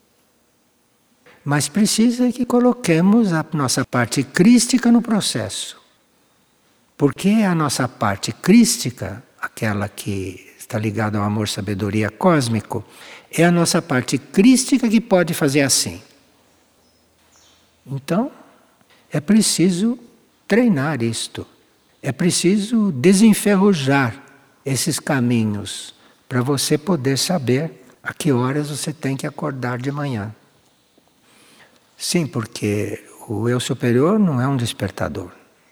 Mas precisa que coloquemos a nossa parte crística no processo. Porque a nossa parte crística, aquela que está ligada ao amor, sabedoria cósmico, é a nossa parte crística que pode fazer assim. Então, é preciso treinar isto. É preciso desenferrujar esses caminhos para você poder saber a que horas você tem que acordar de manhã. Sim, porque o eu superior não é um despertador.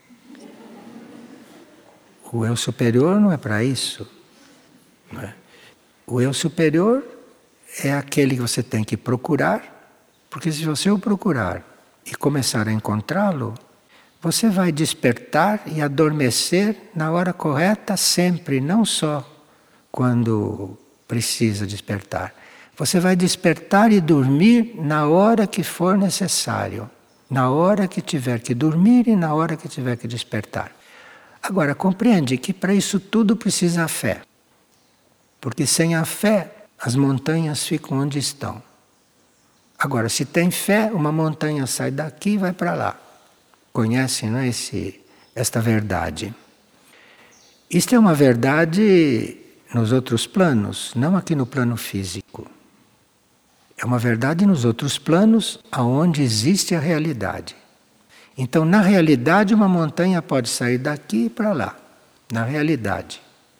O eu superior não é para isso. Não é? O eu superior é aquele que você tem que procurar, porque se você o procurar e começar a encontrá-lo, você vai despertar e adormecer na hora correta sempre, não só quando precisa despertar. Você vai despertar e dormir na hora que for necessário. Na hora que tiver que dormir e na hora que tiver que despertar. Agora, compreende que para isso tudo precisa fé. Porque sem a fé, as montanhas ficam onde estão. Agora, se tem fé, uma montanha sai daqui e vai para lá. Conhecem, não é, esta verdade? Isto é uma verdade nos outros planos, não aqui no plano físico. É uma verdade nos outros planos, aonde existe a realidade. Então, na realidade, uma montanha pode sair daqui para lá. Na realidade.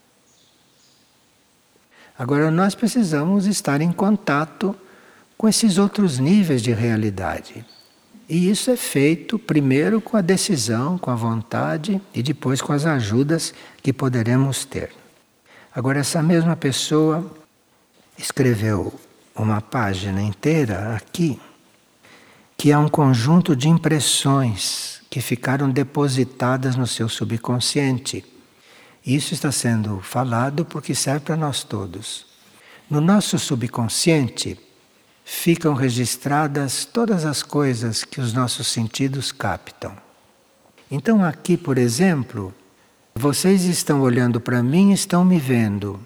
Agora, nós precisamos estar em contato com esses outros níveis de realidade. E isso é feito primeiro com a decisão, com a vontade e depois com as ajudas que poderemos ter. Agora, essa mesma pessoa escreveu uma página inteira aqui, que é um conjunto de impressões que ficaram depositadas no seu subconsciente. Isso está sendo falado porque serve para nós todos. No nosso subconsciente ficam registradas todas as coisas que os nossos sentidos captam. Então aqui, por exemplo, vocês estão olhando para mim e estão me vendo.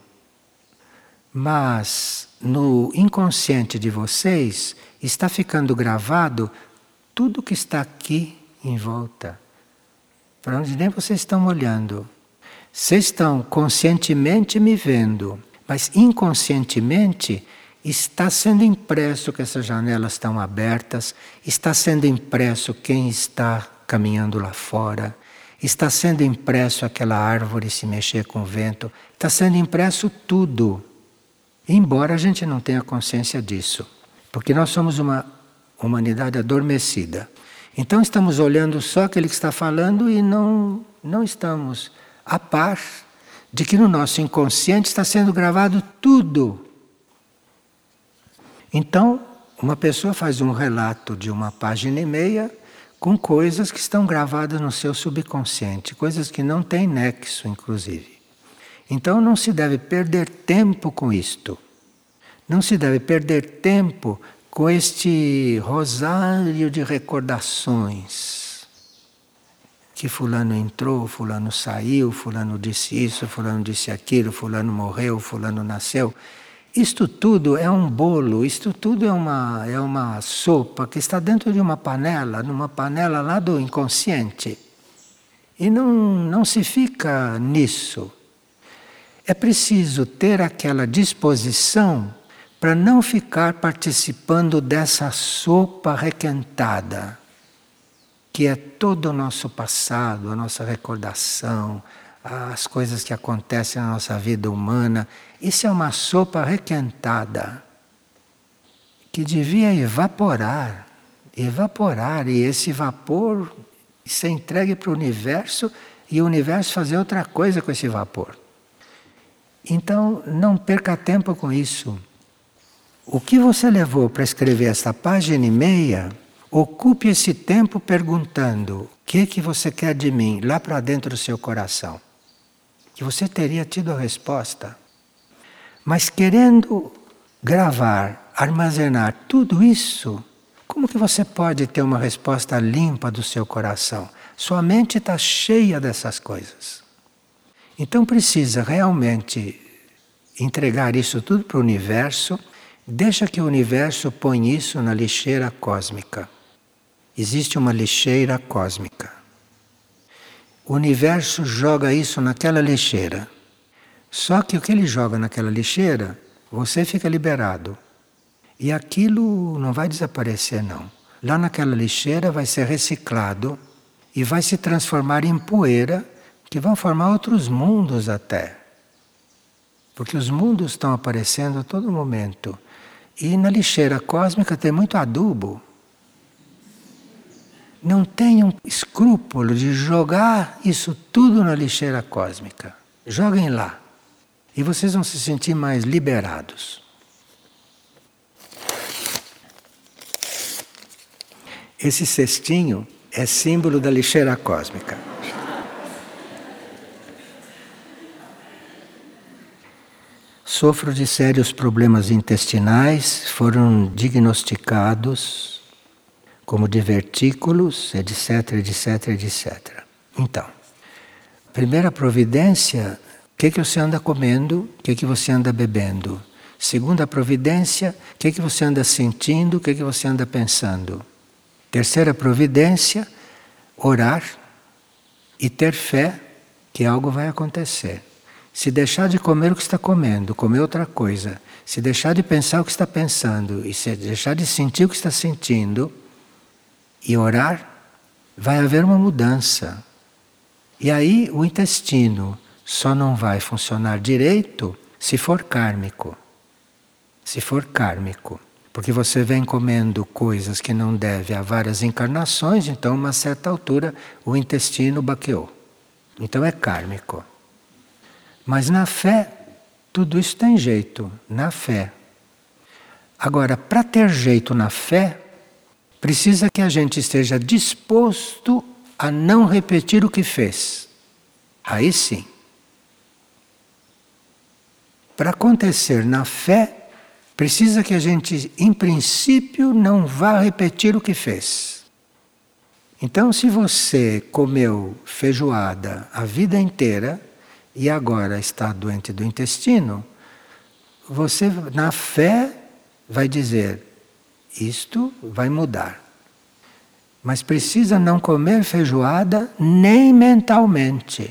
Mas no inconsciente de vocês está ficando gravado tudo que está aqui em volta. Para onde nem vocês estão olhando. Vocês estão conscientemente me vendo, mas inconscientemente está sendo impresso que essas janelas estão abertas, está sendo impresso quem está caminhando lá fora, está sendo impresso aquela árvore se mexer com o vento, está sendo impresso tudo. Embora a gente não tenha consciência disso, porque nós somos uma humanidade adormecida. Então estamos olhando só aquele que está falando e não estamos a par de que no nosso inconsciente está sendo gravado tudo. Então, uma pessoa faz um relato de 1,5 página com coisas que estão gravadas no seu subconsciente, coisas que não têm nexo, inclusive. Então não se deve perder tempo com isto. Não se deve perder tempo com este rosário de recordações. Que fulano entrou, fulano saiu, fulano disse isso, fulano disse aquilo, fulano morreu, fulano nasceu. Isto tudo é um bolo, isto tudo é uma sopa que está dentro de uma panela, numa panela lá do inconsciente. E não se fica nisso. É preciso ter aquela disposição para não ficar participando dessa sopa requentada, que é todo o nosso passado, a nossa recordação, as coisas que acontecem na nossa vida humana. Isso é uma sopa requentada que devia evaporar, e esse vapor ser entregue para o universo e o universo fazer outra coisa com esse vapor. Então, não perca tempo com isso. O que você levou para escrever esta 1,5 página, ocupe esse tempo perguntando o que você quer de mim lá para dentro do seu coração. Que você teria tido a resposta. Mas querendo gravar, armazenar tudo isso, como que você pode ter uma resposta limpa do seu coração? Sua mente está cheia dessas coisas. Então precisa realmente entregar isso tudo para o universo. Deixa que o universo põe isso na lixeira cósmica. Existe uma lixeira cósmica. O universo joga isso naquela lixeira. Só que o que ele joga naquela lixeira, você fica liberado. E aquilo não vai desaparecer, não. Lá naquela lixeira vai ser reciclado e vai se transformar em poeira, que vão formar outros mundos até. Porque os mundos estão aparecendo a todo momento. E na lixeira cósmica tem muito adubo. Não tenham escrúpulo de jogar isso tudo na lixeira cósmica. Joguem lá. E vocês vão se sentir mais liberados. Esse cestinho é símbolo da lixeira cósmica. Sofro de sérios problemas intestinais, foram diagnosticados como divertículos, etc, etc, etc. Então, primeira providência, o que você anda comendo, o que você anda bebendo. Segunda providência, o que você anda sentindo, o que você anda pensando. Terceira providência, orar e ter fé que algo vai acontecer. Se deixar de comer o que está comendo, comer outra coisa, se deixar de pensar o que está pensando e se deixar de sentir o que está sentindo e orar, vai haver uma mudança. E aí o intestino só não vai funcionar direito se for kármico. Se for kármico. Porque você vem comendo coisas que não deve há várias encarnações, então a uma certa altura o intestino baqueou. Então é kármico. Mas na fé, tudo isso tem jeito, na fé. Agora, para ter jeito na fé, precisa que a gente esteja disposto a não repetir o que fez. Aí sim. Para acontecer na fé, precisa que a gente, em princípio, não vá repetir o que fez. Então, se você comeu feijoada a vida inteira e agora está doente do intestino, você, na fé, vai dizer, isto vai mudar. Mas precisa não comer feijoada nem mentalmente.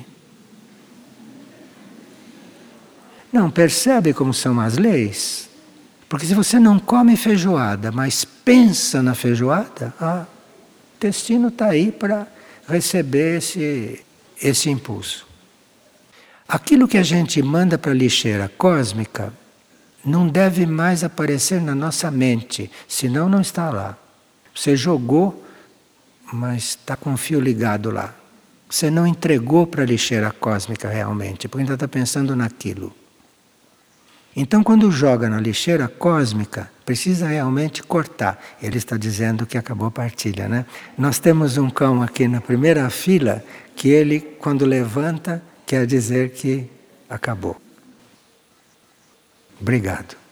Não percebe como são as leis? Porque se você não come feijoada, mas pensa na feijoada, o intestino está aí para receber esse impulso. Aquilo que a gente manda para a lixeira cósmica não deve mais aparecer na nossa mente, senão não está lá. Você jogou, mas está com o fio ligado lá. Você não entregou para a lixeira cósmica realmente, porque ainda está pensando naquilo. Então, quando joga na lixeira cósmica, Precisa realmente cortar. Ele está dizendo que acabou a partilha, né? Nós temos um cão aqui na primeira fila que ele, quando levanta, quer dizer que acabou. Obrigado.